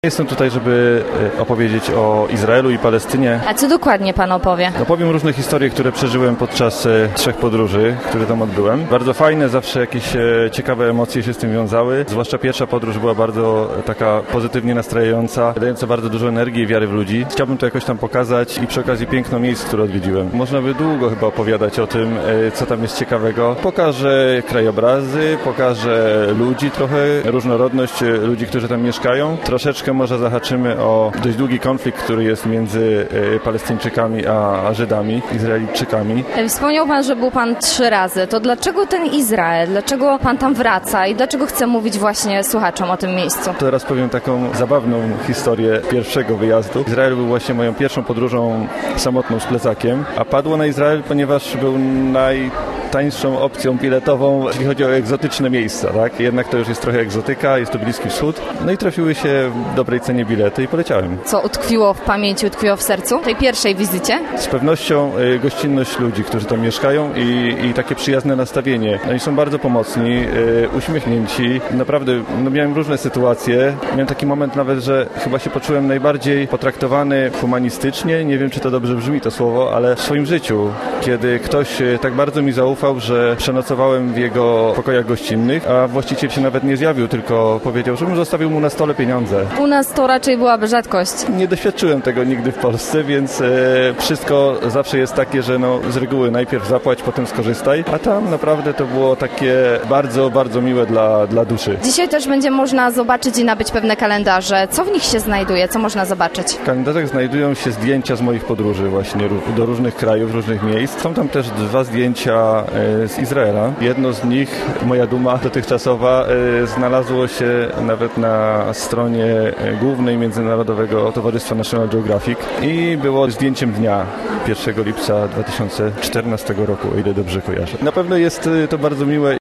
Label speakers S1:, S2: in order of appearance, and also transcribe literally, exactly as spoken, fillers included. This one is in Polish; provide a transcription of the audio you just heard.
S1: Jestem tutaj, żeby opowiedzieć o Izraelu i Palestynie.
S2: A co dokładnie Pan opowie?
S1: Opowiem różne historie, które przeżyłem podczas trzech podróży, które tam odbyłem. Bardzo fajne, zawsze jakieś ciekawe emocje się z tym wiązały. Zwłaszcza pierwsza podróż była bardzo taka pozytywnie nastrajająca, dająca bardzo dużo energii i wiary w ludzi. Chciałbym to jakoś tam pokazać i przy okazji piękno miejsc, które odwiedziłem. Można by długo chyba opowiadać o tym, co tam jest ciekawego. Pokażę krajobrazy, pokażę ludzi trochę, różnorodność ludzi, którzy tam mieszkają. Troszeczkę może zahaczymy o dość długi konflikt, który jest między Palestyńczykami a Żydami, Izraelitczykami.
S2: Wspomniał Pan, że był Pan trzy razy. To dlaczego ten Izrael? Dlaczego Pan tam wraca i dlaczego chce mówić właśnie słuchaczom o tym miejscu?
S1: Teraz powiem taką zabawną historię pierwszego wyjazdu. Izrael był właśnie moją pierwszą podróżą samotną z plecakiem, a padło na Izrael, ponieważ był najtańszą opcją biletową, jeśli chodzi o egzotyczne miejsca, tak? Jednak to już jest trochę egzotyka, jest to Bliski Wschód. No i trafiły się w dobrej cenie bilety i poleciałem.
S2: Co utkwiło w pamięci, utkwiło w sercu tej pierwszej wizycie?
S1: Z pewnością y, gościnność ludzi, którzy tam mieszkają i, i takie przyjazne nastawienie. Oni są bardzo pomocni, y, uśmiechnięci. Naprawdę no, miałem różne sytuacje. Miałem taki moment nawet, że chyba się poczułem najbardziej potraktowany humanistycznie. Nie wiem, czy to dobrze brzmi to słowo, ale w swoim życiu, kiedy ktoś y, tak bardzo mi zaufał, że przenocowałem w jego pokojach gościnnych, a właściciel się nawet nie zjawił, tylko powiedział, żebym zostawił mu na stole pieniądze.
S2: U nas to raczej byłaby rzadkość.
S1: Nie doświadczyłem tego nigdy w Polsce, więc e, wszystko zawsze jest takie, że no, z reguły najpierw zapłać, potem skorzystaj, a tam naprawdę to było takie bardzo, bardzo miłe dla, dla duszy.
S2: Dzisiaj też będzie można zobaczyć i nabyć pewne kalendarze. Co w nich się znajduje? Co można zobaczyć?
S1: W kalendarzach znajdują się zdjęcia z moich podróży właśnie do różnych krajów, różnych miejsc. Są tam też dwa zdjęcia e, z Izraela. Jedno z nich, moja duma dotychczasowa, e, znalazło się nawet na stronie głównej Międzynarodowego Towarzystwa National Geographic i było zdjęciem dnia pierwszego lipca dwa tysiące czternastego roku, o ile dobrze kojarzę. Na pewno jest to bardzo miłe.